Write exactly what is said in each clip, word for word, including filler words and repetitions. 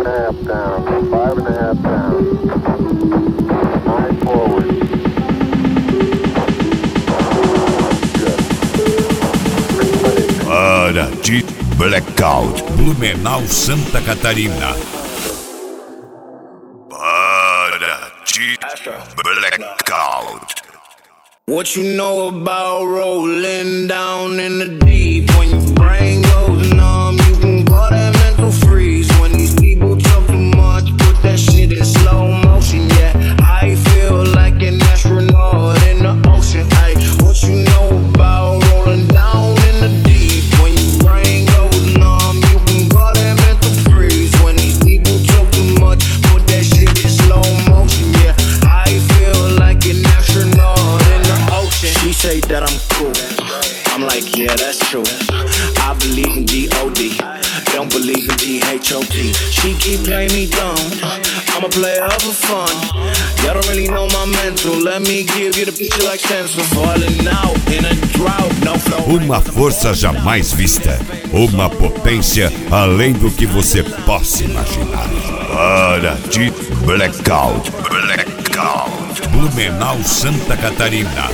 and a half down, five and a half down, nine forward. Good. Hora de Blackout, Blumenau, Santa Catarina. Hora de Blackout. What you know about rolling down in the deep? When your brain goes numb, you can call that mental freeze. When these people talk too much, put that shit in slow motion. Yeah, I feel like an astronaut in the ocean. Ay, what you know about rolling down in the deep? When your brain goes numb, you can call that mental freeze. When these people talk too much, put that shit in slow motion. Yeah, I feel like an astronaut in the ocean. She say that I'm cool, I'm like, yeah, that's true. I believe in G O D, don't believe in G H O T. She keep playing me dumb, I'm a player for fun. Y'all don't really know my mental, let me give you the picture like stencil. Falling out in a drought, no flow. Uma força jamais vista, uma potência além do que você possa imaginar. Hora de Blackout, Blackout, Blumenau, Santa Catarina.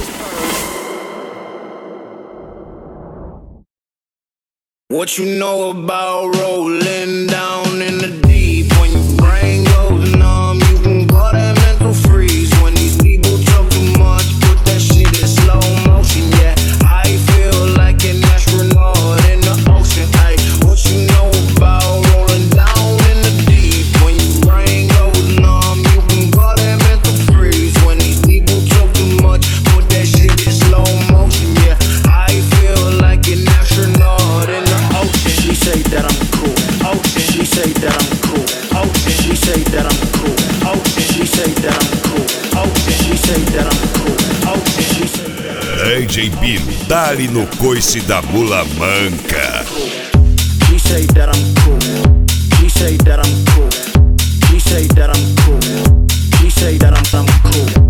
What you know about rolling down in the deep? When your brain goes numb, you can call that mental freeze. When these people talk too much, put that shit in slow motion. Yeah, I feel like an astronaut in the ocean. Ay, what you know about rolling down in the deep? When your brain goes numb, you can call that mental freeze. When these people talk too much, put that shit in slow motion. Yeah, I feel like an astronaut in the ocean. She say that I'm cool. Ocean. She say that I'm cool. Ocean. She say that I'm cool. Ocean. She say that I'm cool. Ocean. She say that I'm cool. Ocean. She say D J Bill, dá-lhe no coice da mula manca. She say that I'm cool. She say that I'm cool. She say that I'm cool. She say that I'm, I'm cool.